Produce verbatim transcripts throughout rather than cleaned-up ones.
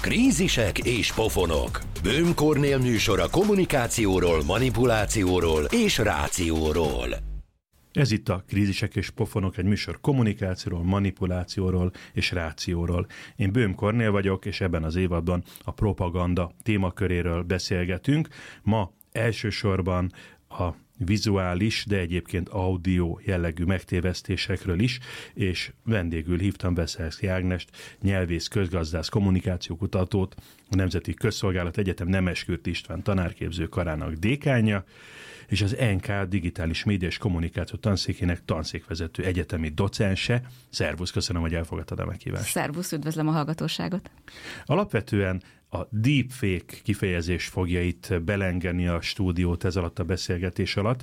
Krízisek és pofonok. Böhm Kornél műsora kommunikációról, manipulációról és rációról. Ez itt a Krízisek és pofonok, egy műsor kommunikációról, manipulációról és rációról. Én Böhm Kornél vagyok, és ebben az évadban a propaganda témaköréről beszélgetünk. Ma elsősorban a vizuális, de egyébként audio jellegű megtévesztésekről is, és vendégül hívtam Veszelszky Ágnest, nyelvész, közgazdász, kommunikációkutatót, a Nemzeti Közszolgálat Egyetem Nemeskürti István tanárképző karának dékánja, és az en ká digitális média és kommunikáció tanszékének tanszékvezető egyetemi docense. Szervusz, köszönöm, hogy elfogadtad a meghívást. Szervusz, üdvözlöm a hallgatóságot. Alapvetően a deepfake kifejezés fogja itt belengeni a stúdiót ez alatt a beszélgetés alatt,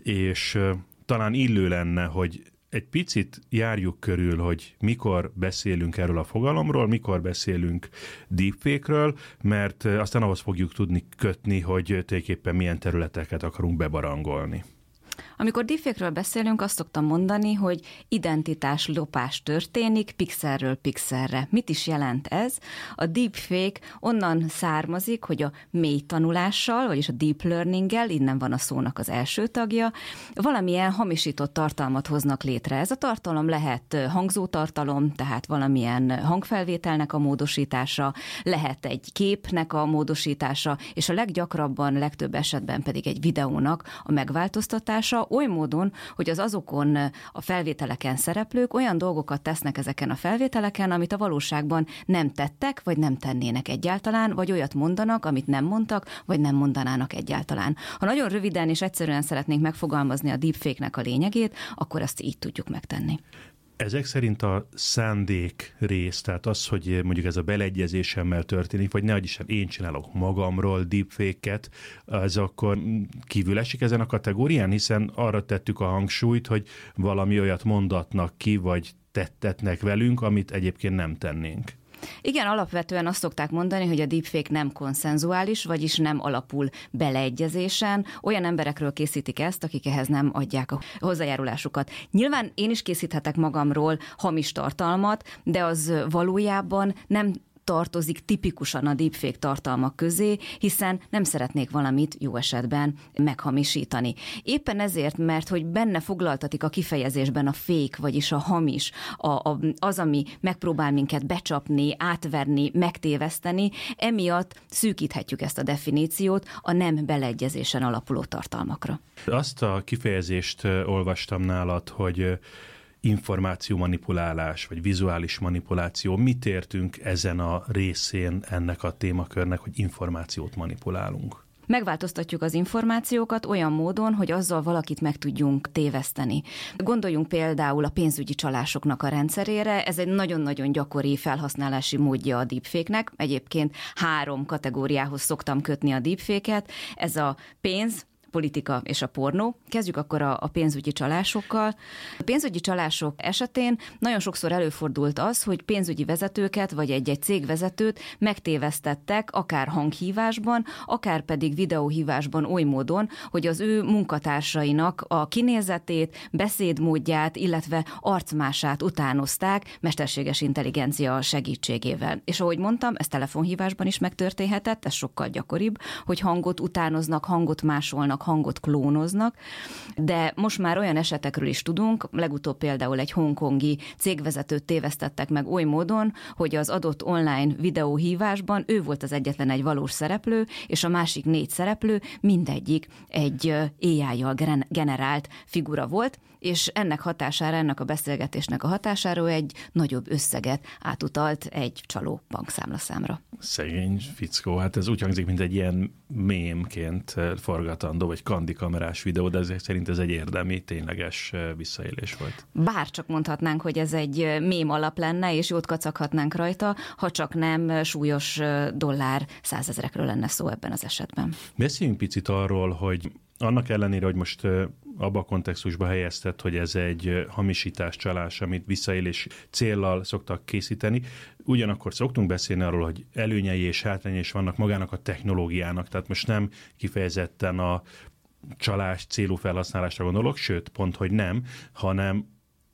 és talán illő lenne, hogy egy picit járjuk körül, hogy mikor beszélünk erről a fogalomról, mikor beszélünk deepfake-ről, mert aztán ahhoz fogjuk tudni kötni, hogy tulajdonképpen milyen területeket akarunk bebarangolni. Amikor deepfake-ről beszélünk, azt szoktam mondani, hogy identitás lopás történik pixelről pixelre. Mit is jelent ez? A deepfake onnan származik, hogy a mély tanulással, vagyis a deep learninggel, innen van a szónak az első tagja, valamilyen hamisított tartalmat hoznak létre. Ez a tartalom lehet hangzótartalom, tehát valamilyen hangfelvételnek a módosítása, lehet egy képnek a módosítása, és a leggyakrabban, legtöbb esetben pedig egy videónak a megváltoztatása, oly módon, hogy az azokon a felvételeken szereplők olyan dolgokat tesznek ezeken a felvételeken, amit a valóságban nem tettek, vagy nem tennének egyáltalán, vagy olyat mondanak, amit nem mondtak, vagy nem mondanának egyáltalán. Ha nagyon röviden és egyszerűen szeretnénk megfogalmazni a deepfake-nek a lényegét, akkor azt így tudjuk megtenni. Ezek szerint a szándék rész, tehát az, hogy mondjuk ez a beleegyezésemmel történik, vagy nehogy is én csinálok magamról deepfake-et, az akkor kívül esik ezen a kategórián, hiszen arra tettük a hangsúlyt, hogy valami olyat mondatnak ki, vagy tettetnek velünk, amit egyébként nem tennénk. Igen, alapvetően azt szokták mondani, hogy a deepfake nem konszenzuális, vagyis nem alapul beleegyezésen. Olyan emberekről készítik ezt, akik ehhez nem adják a hozzájárulásukat. Nyilván én is készíthetek magamról hamis tartalmat, de az valójában nem tartozik tipikusan a deepfake tartalmak közé, hiszen nem szeretnék valamit jó esetben meghamisítani. Éppen ezért, mert hogy benne foglaltatik a kifejezésben a fake, vagyis a hamis, a, a, az, ami megpróbál minket becsapni, átverni, megtéveszteni, emiatt szűkíthetjük ezt a definíciót a nem beleegyezésen alapuló tartalmakra. Azt a kifejezést olvastam nálad, hogy információ manipulálás, vagy vizuális manipuláció. Mit értünk ezen a részén ennek a témakörnek, hogy információt manipulálunk? Megváltoztatjuk az információkat olyan módon, hogy azzal valakit meg tudjunk téveszteni. Gondoljunk például a pénzügyi csalásoknak a rendszerére, ez egy nagyon-nagyon gyakori felhasználási módja a deepfake-nek. Egyébként három kategóriához szoktam kötni a deepfake-et. Ez a pénz, politika és a pornó. Kezdjük akkor a, a pénzügyi csalásokkal. A pénzügyi csalások esetén nagyon sokszor előfordult az, hogy pénzügyi vezetőket vagy egy-egy cégvezetőt megtévesztettek akár hanghívásban, akár pedig videóhívásban oly módon, hogy az ő munkatársainak a kinézetét, beszédmódját, illetve arcmását utánozták mesterséges intelligencia segítségével. És ahogy mondtam, ez telefonhívásban is megtörténhetett, ez sokkal gyakoribb, hogy hangot utánoznak, hangot másolnak, hangot klónoznak, de most már olyan esetekről is tudunk, legutóbb például egy hongkongi cégvezetőt tévesztettek meg oly módon, hogy az adott online videóhívásban ő volt az egyetlen egy valós szereplő, és a másik négy szereplő mindegyik egy á í-jal generált figura volt, és ennek hatására, ennek a beszélgetésnek a hatására egy nagyobb összeget átutalt egy csaló bankszámlaszámra. Szegény fickó, hát ez úgy hangzik, mint egy ilyen mémként forgatandó, vagy kandikamerás videó, de ezek szerint ez egy érdemi, tényleges visszaélés volt. Bár csak mondhatnánk, hogy ez egy mém alap lenne, és jót kacaghatnánk rajta, ha csak nem súlyos dollár százezrekről lenne szó ebben az esetben. Beszéljünk picit arról, hogy annak ellenére, hogy most abba a kontextusba helyezted, hogy ez egy hamisítás, csalás, amit visszaélés céllal szoktak készíteni, ugyanakkor szoktunk beszélni arról, hogy előnyei és hátrányai is vannak magának a technológiának, tehát most nem kifejezetten a csalás célú felhasználásra gondolok, sőt, pont, hogy nem, hanem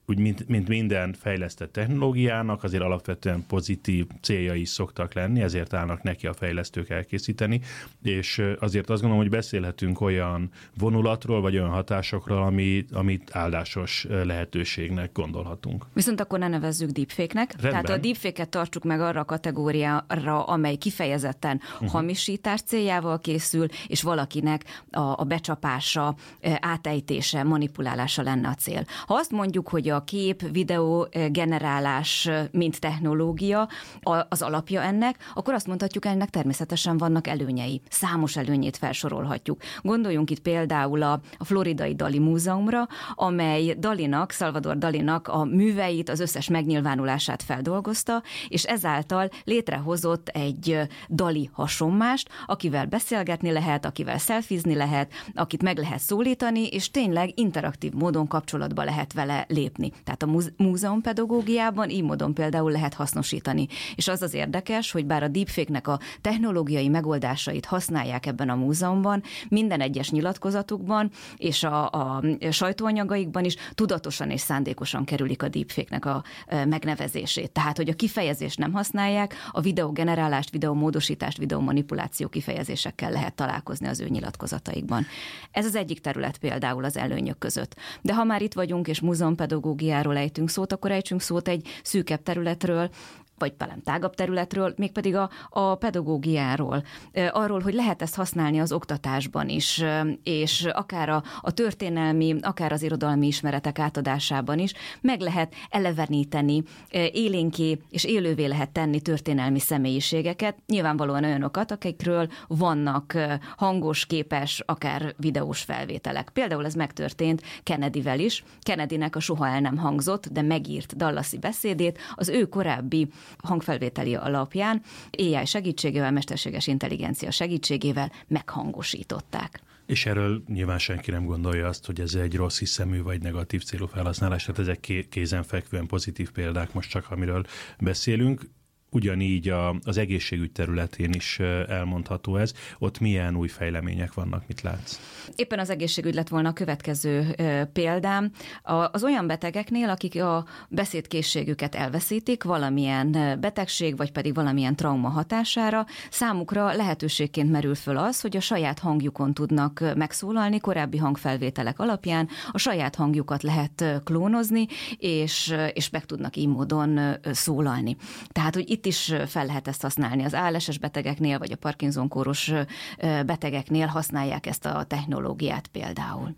úgy mint, mint minden fejlesztett technológiának, azért alapvetően pozitív céljai is szoktak lenni, ezért állnak neki a fejlesztők elkészíteni, és azért azt gondolom, hogy beszélhetünk olyan vonulatról, vagy olyan hatásokról, ami, amit áldásos lehetőségnek gondolhatunk. Viszont akkor ne nevezzük deepfake-nek. Rendben. Tehát a deepfake-et tartsuk meg arra a kategóriára, amely kifejezetten uh-huh. hamisítás céljával készül, és valakinek a, a becsapása, átejtése, manipulálása lenne a cél. Ha azt mondjuk, hogy a kép, videó generálás, mint technológia az alapja ennek, akkor azt mondhatjuk, ennek természetesen vannak előnyei. Számos előnyét felsorolhatjuk. Gondoljunk itt például a, a floridai Dali Múzeumra, amely Dalinak, Salvador Dalinak a műveit, az összes megnyilvánulását feldolgozta, és ezáltal létrehozott egy Dali hasonmást, akivel beszélgetni lehet, akivel szelfizni lehet, akit meg lehet szólítani, és tényleg interaktív módon kapcsolatba lehet vele lépni. Tehát a múzeumpedagógiában így módon például lehet hasznosítani. És az az érdekes, hogy bár a deepfake-nek a technológiai megoldásait használják ebben a múzeumban, minden egyes nyilatkozatukban és a, a sajtóanyagaikban is tudatosan és szándékosan kerülik a deepfake-nek a megnevezését. Tehát, hogy a kifejezést nem használják, a videógenerálást, videómódosítást, videómanipuláció kifejezésekkel lehet találkozni az ő nyilatkozataikban. Ez az egyik terület például az előnyök között. De ha már itt vagyunk és múzeumpedagógiáról ejtünk szót, akkor ejtsünk szót egy szűkebb területről, vagy talán tágabb területről, mégpedig a, a pedagógiáról, arról, hogy lehet ezt használni az oktatásban is, és akár a, a történelmi, akár az irodalmi ismeretek átadásában is meg lehet eleveníteni, élénké és élővé lehet tenni történelmi személyiségeket, nyilvánvalóan olyanokat, akikről vannak hangos, képes, akár videós felvételek. Például ez megtörtént Kennedyvel is. Kennedynek a soha el nem hangzott, de megírt dallasi beszédét az ő korábbi hangfelvételi alapján á i segítségével, mesterséges intelligencia segítségével meghangosították. És erről nyilván senki nem gondolja azt, hogy ez egy rossz hiszemű vagy negatív célú felhasználás, tehát ezek kézenfekvően pozitív példák most csak, amiről beszélünk. Ugyanígy a, az egészségügy területén is elmondható ez. Ott milyen új fejlemények vannak, mit látsz? Éppen az egészségügy lett volna a következő példám. Az olyan betegeknél, akik a beszédkészségüket elveszítik valamilyen betegség, vagy pedig valamilyen trauma hatására, számukra lehetőségként merül föl az, hogy a saját hangjukon tudnak megszólalni, korábbi hangfelvételek alapján a saját hangjukat lehet klónozni, és, és meg tudnak így módon szólalni. Tehát, hogy itt Itt is fel lehet ezt használni. Az á el es-es betegeknél, vagy a Parkinson-kóros betegeknél használják ezt a technológiát például.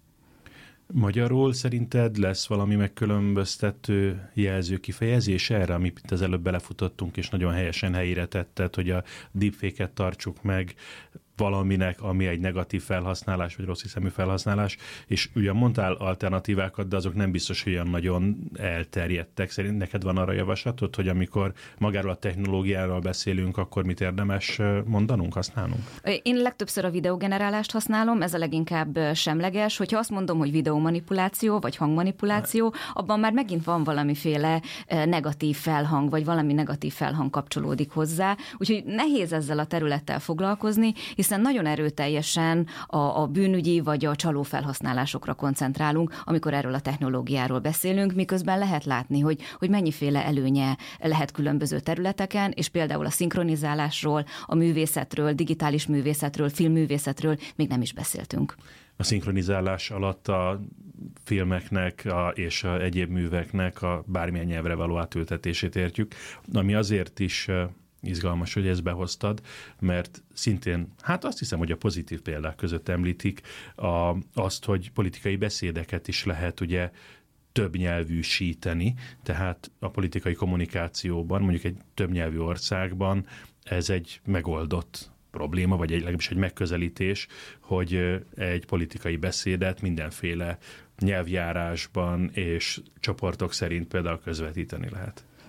Magyarul szerinted lesz valami megkülönböztető jelző kifejezés erre, amit az előbb belefutottunk, és nagyon helyesen helyére tetted, hogy a deepfake-et tartsuk meg valaminek, ami egy negatív felhasználás, vagy rossz hiszemű felhasználás, és ugyan mondtál alternatívákat, de azok nem biztos, hogy olyan nagyon elterjedtek. Szerint neked van arra javaslatod, hogy amikor magáról a technológiáról beszélünk, akkor mit érdemes mondanunk, használnunk? Én legtöbbször a videógenerálást használom, ez a leginkább semleges. Hogyha azt mondom, hogy videómanipuláció, vagy hangmanipuláció, abban már megint van valamiféle negatív felhang, vagy valami negatív felhang kapcsolódik hozzá. Úgyhogy nehéz ezzel a területtel foglalkozni, hiszen nagyon erőteljesen a, a bűnügyi vagy a csaló felhasználásokra koncentrálunk, amikor erről a technológiáról beszélünk, miközben lehet látni, hogy, hogy mennyiféle előnye lehet különböző területeken, és például a szinkronizálásról, a művészetről, digitális művészetről, filmművészetről még nem is beszéltünk. A szinkronizálás alatt a filmeknek a, és a egyéb műveknek a bármilyen nyelvre való átültetését értjük, ami azért is izgalmas, hogy ezt behoztad, mert szintén, hát azt hiszem, hogy a pozitív példák között említik a, azt, hogy politikai beszédeket is lehet ugye többnyelvűsíteni, tehát a politikai kommunikációban, mondjuk egy többnyelvű országban ez egy megoldott probléma, vagy egy, legalábbis egy megközelítés, hogy egy politikai beszédet mindenféle nyelvjárásban és csoportok szerint például közvetíteni lehet.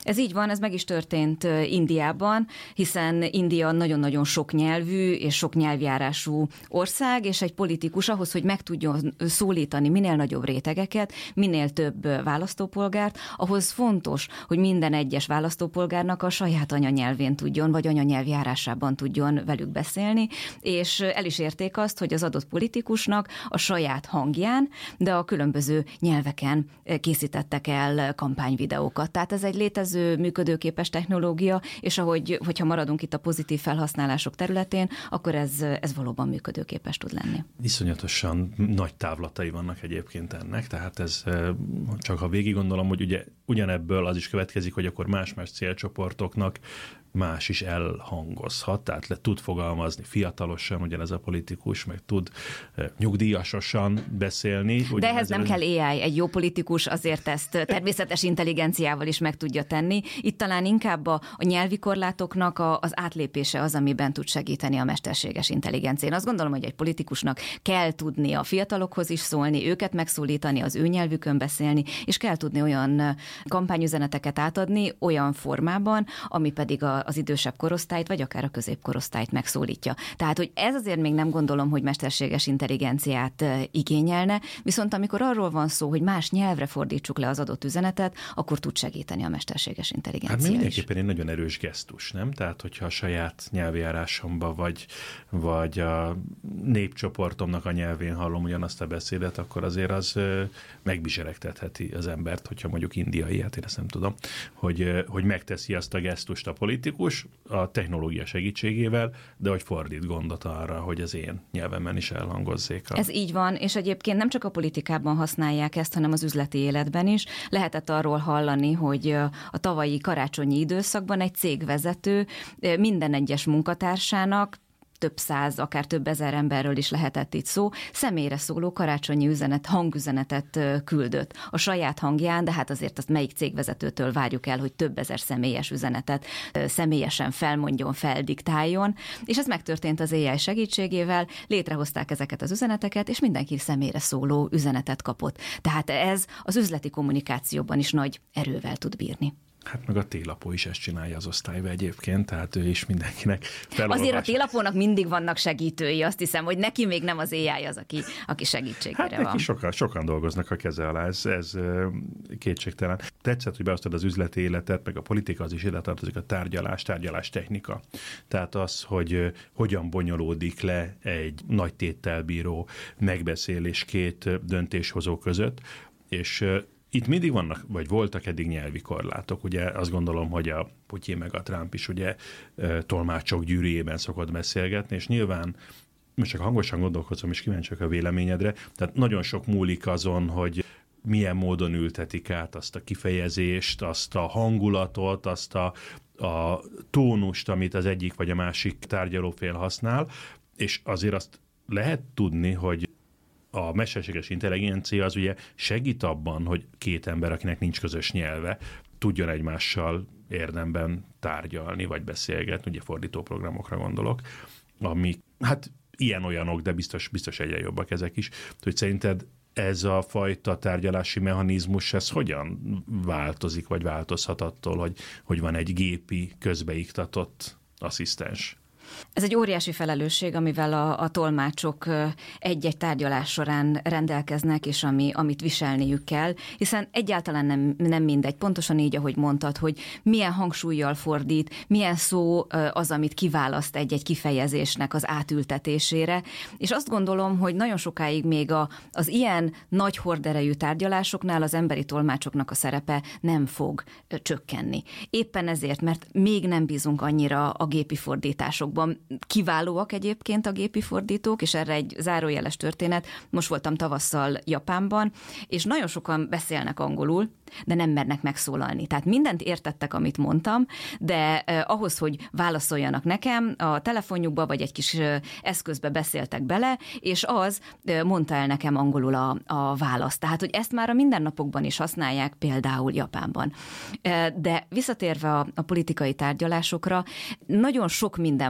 Ez így van, ez meg is történt Indiában, hiszen India nagyon-nagyon sok nyelvű és sok nyelvjárású ország, és egy politikus ahhoz, hogy meg tudjon szólítani minél nagyobb rétegeket, minél több választópolgárt, ahhoz fontos, hogy minden egyes választópolgárnak a saját anyanyelvén tudjon, vagy anyanyelvjárásában tudjon velük beszélni, és el is érték azt, hogy az adott politikusnak a saját hangján, de a különböző nyelveken készítettek el kampányvideókat. Tehát ez egy létező, működőképes technológia, és ahogy, hogyha maradunk itt a pozitív felhasználások területén, akkor ez, ez valóban működőképes tud lenni. Iszonyatosan nagy távlatai vannak egyébként ennek, tehát ez csak ha végig gondolom, hogy ugye ugyanebből az is következik, hogy akkor más-más célcsoportoknak más is elhangozhat, tehát le tud fogalmazni fiatalosan, ugyanez a politikus, meg tud eh, nyugdíjasosan beszélni. De ehhez nem kell á i, egy jó politikus azért ezt természetes intelligenciával is meg tudja tenni. Itt talán inkább a, a nyelvi korlátoknak a, az átlépése az, amiben tud segíteni a mesterséges intelligencia. Én azt gondolom, hogy egy politikusnak kell tudni a fiatalokhoz is szólni, őket megszólítani, az ő nyelvükön beszélni, és kell tudni olyan kampányüzeneteket átadni olyan formában, ami pedig a az idősebb korosztályt, vagy akár a középkorosztályt megszólítja. Tehát, hogy ez azért még nem gondolom, hogy mesterséges intelligenciát igényelne, viszont amikor arról van szó, hogy más nyelvre fordítsuk le az adott üzenetet, akkor tud segíteni a mesterséges intelligencia. Hát mindenképpen egy nagyon erős gesztus, nem? Tehát, hogyha a saját nyelvjárásomba, vagy, vagy a népcsoportomnak a nyelvén hallom ugyanazt a beszédet, akkor azért az megbizseregtetheti az embert, hogyha mondjuk indiai, hát én ezt nem tudom, hogy, hogy megteszi azt a gesztust a politikus, a technológia segítségével, de hogy fordít gondot arra, hogy az én nyelvemen is elhangozzék. A... Ez így van, és egyébként nem csak a politikában használják ezt, hanem az üzleti életben is. Lehetett arról hallani, hogy a tavalyi karácsonyi időszakban egy cégvezető minden egyes munkatársának több száz, akár több ezer emberről is lehetett itt szó, személyre szóló karácsonyi üzenet, hangüzenetet küldött a saját hangján, de hát azért azt melyik cégvezetőtől várjuk el, hogy több ezer személyes üzenetet személyesen felmondjon, feldiktáljon, és ez megtörtént az á i segítségével, létrehozták ezeket az üzeneteket, és mindenki személyre szóló üzenetet kapott. Tehát ez az üzleti kommunikációban is nagy erővel tud bírni. Hát meg a télapó is ezt csinálja az osztályba egyébként, tehát ő is mindenkinek felolvas. Azért a télapónak mindig vannak segítői, azt hiszem, hogy neki még nem az á i az, aki, aki segítségére hát van. neki sokan, sokan dolgoznak a keze alá, ez, ez kétségtelen. Tetszett, hogy beosztod az üzleti életet, meg a politika az is ide tartozik, a tárgyalás, tárgyalás technika. Tehát az, hogy hogyan bonyolódik le egy nagy téttel bíró megbeszélés két döntéshozó között, és itt mindig vannak, vagy voltak eddig nyelvi korlátok. Ugye azt gondolom, hogy a Putyin meg a Trump is ugye tolmácsok gyűrűjében szokott beszélgetni, és nyilván most csak hangosan gondolkozom, és kíváncsiak a véleményedre, tehát nagyon sok múlik azon, hogy milyen módon ültetik át azt a kifejezést, azt a hangulatot, azt a, a tónust, amit az egyik vagy a másik tárgyalófél használ, és azért azt lehet tudni, hogy a mesterséges intelligencia az ugye segít abban, hogy két ember, akinek nincs közös nyelve, tudjon egymással érdemben tárgyalni, vagy beszélgetni, ugye fordítóprogramokra gondolok, ami, hát ilyen-olyanok, de biztos, biztos egyre jobbak ezek is. Hogy szerinted ez a fajta tárgyalási mechanizmus, ez hogyan változik, vagy változhat attól, hogy, hogy van egy gépi, közbeiktatott asszisztens? Ez egy óriási felelősség, amivel a, a tolmácsok egy-egy tárgyalás során rendelkeznek, és ami, amit viselniük kell, hiszen egyáltalán nem, nem mindegy, pontosan így, ahogy mondtad, hogy milyen hangsúllyal fordít, milyen szó az, amit kiválaszt egy-egy kifejezésnek az átültetésére, és azt gondolom, hogy nagyon sokáig még a, az ilyen nagy horderejű tárgyalásoknál az emberi tolmácsoknak a szerepe nem fog csökkenni. Éppen ezért, mert még nem bízunk annyira a gépi fordításokban. Kiválóak egyébként a gépi fordítók, és erre egy zárójeles történet. Most voltam tavasszal Japánban, és nagyon sokan beszélnek angolul, de nem mernek megszólalni. Tehát mindent értettek, amit mondtam, de eh, ahhoz, hogy válaszoljanak nekem, a telefonjukba vagy egy kis eh, eszközbe beszéltek bele, és az eh, mondta el nekem angolul a, a választ. Tehát, hogy ezt már a mindennapokban is használják, például Japánban. Eh, de visszatérve a, a politikai tárgyalásokra, nagyon sok minden múlik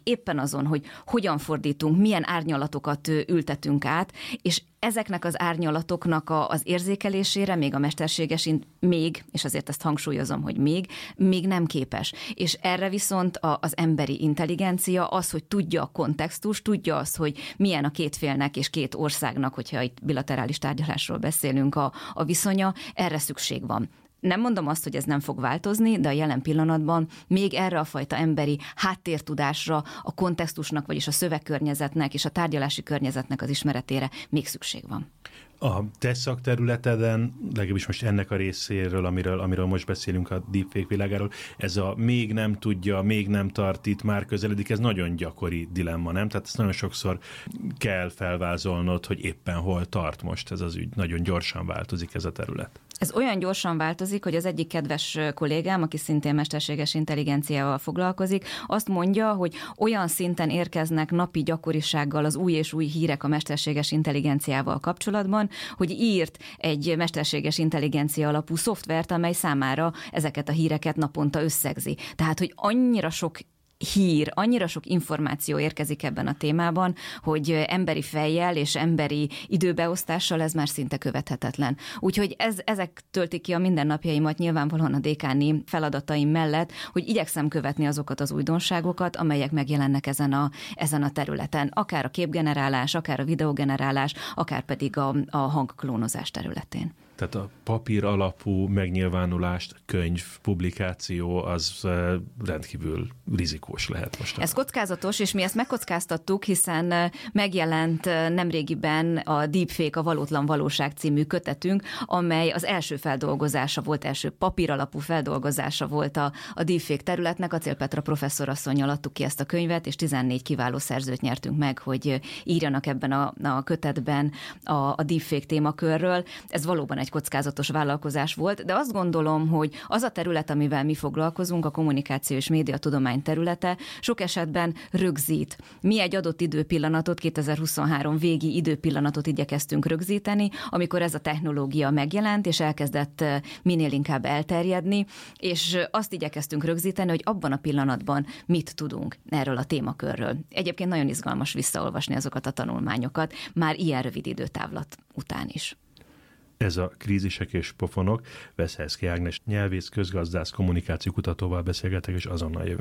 éppen azon, hogy hogyan fordítunk, milyen árnyalatokat ültetünk át, és ezeknek az árnyalatoknak a, az érzékelésére még a mesterséges, még, és azért ezt hangsúlyozom, hogy még, még nem képes. És erre viszont a, az emberi intelligencia az, hogy tudja a kontextus, tudja azt, hogy milyen a két félnek és két országnak, hogyha itt bilaterális tárgyalásról beszélünk, a, a viszonya, erre szükség van. Nem mondom azt, hogy ez nem fog változni, de a jelen pillanatban még erre a fajta emberi háttértudásra, a kontextusnak, vagyis a szövegkörnyezetnek és a tárgyalási környezetnek az ismeretére még szükség van. A te szakterületeden, legalábbis most ennek a részéről, amiről, amiről most beszélünk a deepfake világáról, ez a még nem tudja, még nem tart itt, már közeledik, ez nagyon gyakori dilemma, nem? Tehát ezt nagyon sokszor kell felvázolnod, hogy éppen hol tart most ez az ügy. Nagyon gyorsan változik ez a terület. Ez olyan gyorsan változik, hogy az egyik kedves kollégám, aki szintén mesterséges intelligenciával foglalkozik, azt mondja, hogy olyan szinten érkeznek napi gyakorisággal az új és új hírek a mesterséges intelligenciával kapcsolatban, hogy írt egy mesterséges intelligencia alapú szoftvert, amely számára ezeket a híreket naponta összegzi. Tehát, hogy annyira sok hír, annyira sok információ érkezik ebben a témában, hogy emberi fejjel és emberi időbeosztással ez már szinte követhetetlen. Úgyhogy ez, ezek töltik ki a mindennapjaimat nyilvánvalóan a dékáni feladataim mellett, hogy igyekszem követni azokat az újdonságokat, amelyek megjelennek ezen a, ezen a területen. Akár a képgenerálás, akár a videogenerálás, akár pedig a, a hangklónozás területén. Tehát a papír alapú megnyilvánulást, könyv, publikáció az rendkívül rizikós lehet most. Ez kockázatos, és mi ezt megkockáztattuk, hiszen megjelent nemrégiben a Deepfake, a valótlan valóság című kötetünk, amely az első feldolgozása volt, első papír alapú feldolgozása volt a, a Deepfake területnek. Acél Petra professzorasszonnyal adtuk ki ezt a könyvet, és tizennégy kiváló szerzőt nyertünk meg, hogy írjanak ebben a, a kötetben a, a Deepfake témakörről. Ez valóban egy kockázatos vállalkozás volt, de azt gondolom, hogy az a terület, amivel mi foglalkozunk, a kommunikáció és médiatudomány területe, sok esetben rögzít. Mi egy adott időpillanatot, kétezer-huszonhárom végi időpillanatot igyekeztünk rögzíteni, amikor ez a technológia megjelent, és elkezdett minél inkább elterjedni, és azt igyekeztünk rögzíteni, hogy abban a pillanatban mit tudunk erről a témakörről. Egyébként nagyon izgalmas visszaolvasni azokat a tanulmányokat, már ilyen rövid időtávlat után is. Ez a Krízisek és pofonok. Veszelszky Ágnes nyelvész, közgazdász, kommunikációkutatóval beszélgetek, és azonnal jövünk.